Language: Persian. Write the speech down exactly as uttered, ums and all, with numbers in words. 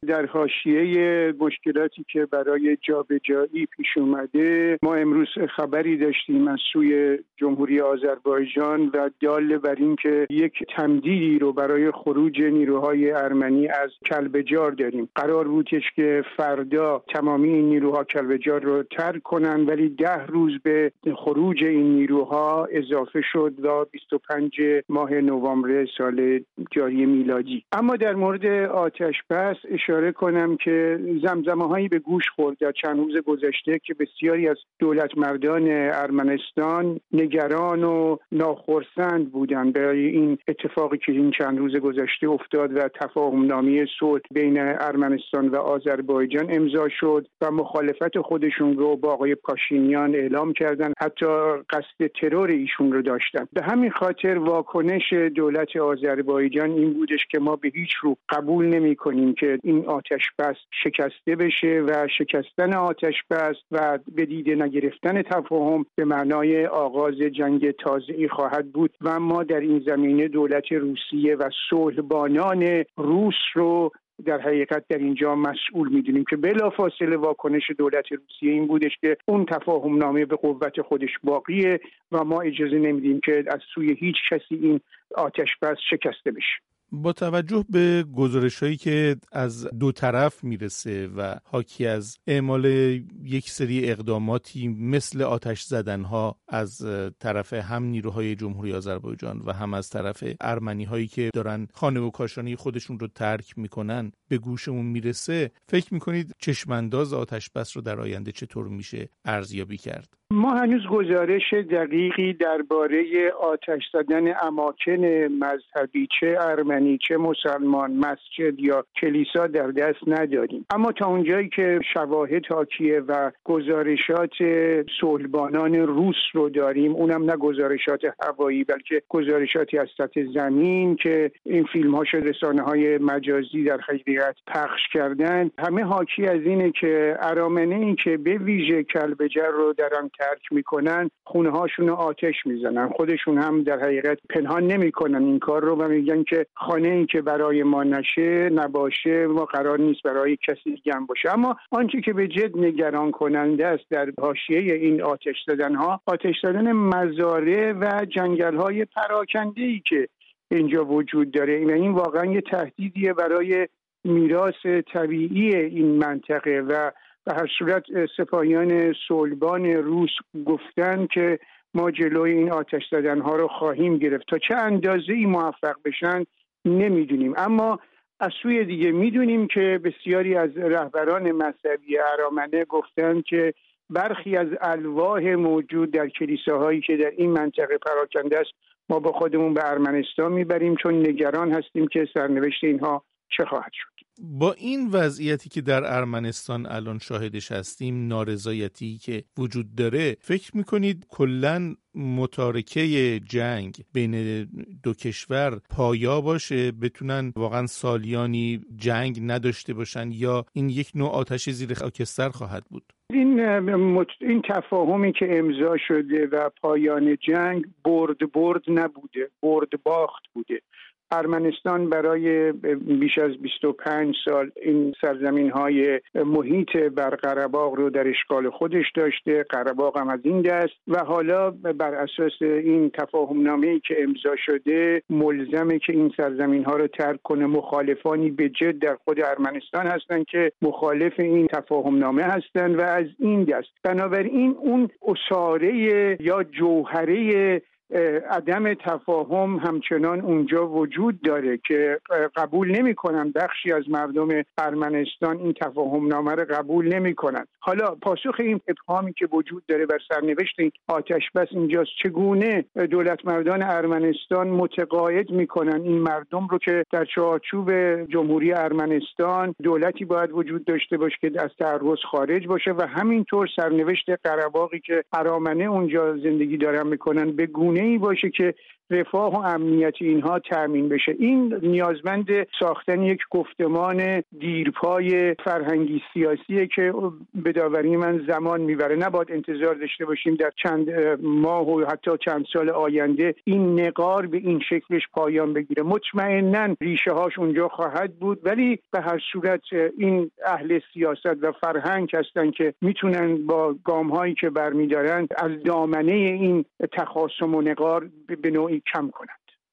در حاشیه مشکلاتی که برای جابجایی پیش اومده، ما امروز خبری داشتیم از سوی جمهوری آذربایجان و دال بر این که یک تمدیدی رو برای خروج نیروهای ارمنی از کلبجار داریم. قرار بودش که فردا تمامی این نیروها کلبجار رو ترک کنن، ولی ده روز به خروج این نیروها اضافه شد و بیست و پنج ماه نوامبر سال جاری میلادی. اما در مورد آتش بس اشاره کنم که زمزمه‌هایی به گوش خورد در چند روز گذشته که بسیاری از دولت مردان ارمنستان نگران و ناخرسند بودند برای این اتفاقی که این چند روز گذشته افتاد و تفاهم‌نامه صلح بین ارمنستان و آذربایجان امضا شد و مخالفت خودشون رو با آقای پاشینیان اعلام کردند، حتی قصد ترور ایشون رو داشتن. به همین خاطر واکنش دولت آذربایجان این بودش که ما به هیچ رو قبول نمی‌کنیم که این آتش بس شکسته بشه و شکستن آتش بس و به دیده نگرفتن تفاهم به معنای آغاز جنگ تازه‌ای خواهد بود و ما در این زمینه دولت روسیه و صلح‌بانان روس رو در حقیقت در اینجا مسئول می‌دونیم که بلافاصله واکنش دولت روسیه این بودش که اون تفاهم نامه به قوت خودش باقیه و ما اجازه نمیدیم که از سوی هیچ کسی این آتش بس شکسته بشه. با توجه به گزارش‌هایی که از دو طرف میرسه و حاکی از اعمال یک سری اقداماتی مثل آتش زدنها از طرف هم نیروهای جمهوری آذربایجان و هم از طرف ارمنی‌هایی که دارن خانه و کاشانه خودشون رو ترک میکنن به گوشمون میرسه، فکر میکنید چشمانداز آتش بس رو در آینده چطور میشه ارزیابی کرد؟ ما هنوز گزارش دقیقی درباره آتش زدن اماکن مذهبی چه ارمنی چه مسلمان، مسجد یا کلیسا در دست نداریم، اما تا اونجایی که شواهد حاکیه و گزارشات صلحبانان روس رو داریم، اونم نه گزارشات هوایی بلکه گزارشاتی از سطح زمین که این فیلم ها شد رسانه های مجازی در حقیقت پخش کردن، همه حاکی از اینه که ارامنه این که به ویژه کلبجر رو درن ترک میکنن، خونه هاشون رو آتش میزنن. خودشون هم در حقیقت پنهان نمیکنن این کار رو و میگن که خانه این که برای ما نشه نباشه، ما قرار نیست برای کسی دیگه هم باشه. اما آنچه که به جد نگران کننده است در حاشیه این آتش زدن ها، آتش زدن مزارع و جنگل های پراکنده ای که اینجا وجود داره و این واقعا یه تهدیدیه برای میراث طبیعی این منطقه و به هر صورت سپاهیان صلحبان روس گفتن که ما جلوی این آتش زدنها رو خواهیم گرفت. تا چه اندازه ای موفق بشن نمیدونیم، اما از سوی دیگه میدونیم که بسیاری از رهبران مذهبی ارامنه گفتن که برخی از الواح موجود در کلیساهایی که در این منطقه پراکنده است ما با خودمون به ارمنستان میبریم، چون نگران هستیم که سرنوشت اینها چه خواهد شد. با این وضعیتی که در ارمنستان الان شاهدش هستیم، نارضایتی که وجود داره، فکر میکنید کلاً متارکه جنگ بین دو کشور پایا باشه، بتونن واقعا سالیانی جنگ نداشته باشن، یا این یک نوع آتش زیر خاکستر خواهد بود؟ این این تفاهمی که امضا شده و پایان جنگ برد برد نبوده، برد باخت بوده. ارمنستان برای بیش از بیست و پنج سال این سرزمین‌های محیط بر قره‌باغ رو در اشغال خودش داشته، قره‌باغ هم از این دست، و حالا بر اساس این تفاهم‌نامه‌ای که امضا شده ملزمه که این سرزمین‌ها رو ترک کنه. مخالفانی به جد در خود ارمنستان هستند که مخالف این تفاهم‌نامه هستند و از این دست. بنابراین اون اساره یا جوهره عدم تفاهم همچنان اونجا وجود داره که قبول نمی‌کنن. بخشی از مردم ارمنستان این تفاهم نامه رو قبول نمی‌کنن. حالا پاسخ این ابهامی که وجود داره بر سرنوشت این آتش بس اینجاست. چگونه دولت مردان ارمنستان متقاعد می‌کنن این مردم رو که در چارچوب جمهوری ارمنستان دولتی باید وجود داشته باشه که از تعرض خارج باشه و همینطور سرنوشت قره‌باغی که ارامنه اونجا زندگی دارن می‌کنن به گونه ای باشه که رفاه و امنیت اینها تامین بشه. این نیازمند ساختن یک گفتمان دیرپای فرهنگی سیاسیه که به داوری من زمان میبره. نباید انتظار داشته باشیم در چند ماه و حتی چند سال آینده این نقار به این شکلش پایان بگیره. مطمئناً ریشه هاش اونجا خواهد بود، ولی به هر صورت این اهل سیاست و فرهنگ هستن که میتونن با گام هایی که برمیدارن از دامنه این تخاصم و نقار به نوعی کم کنن.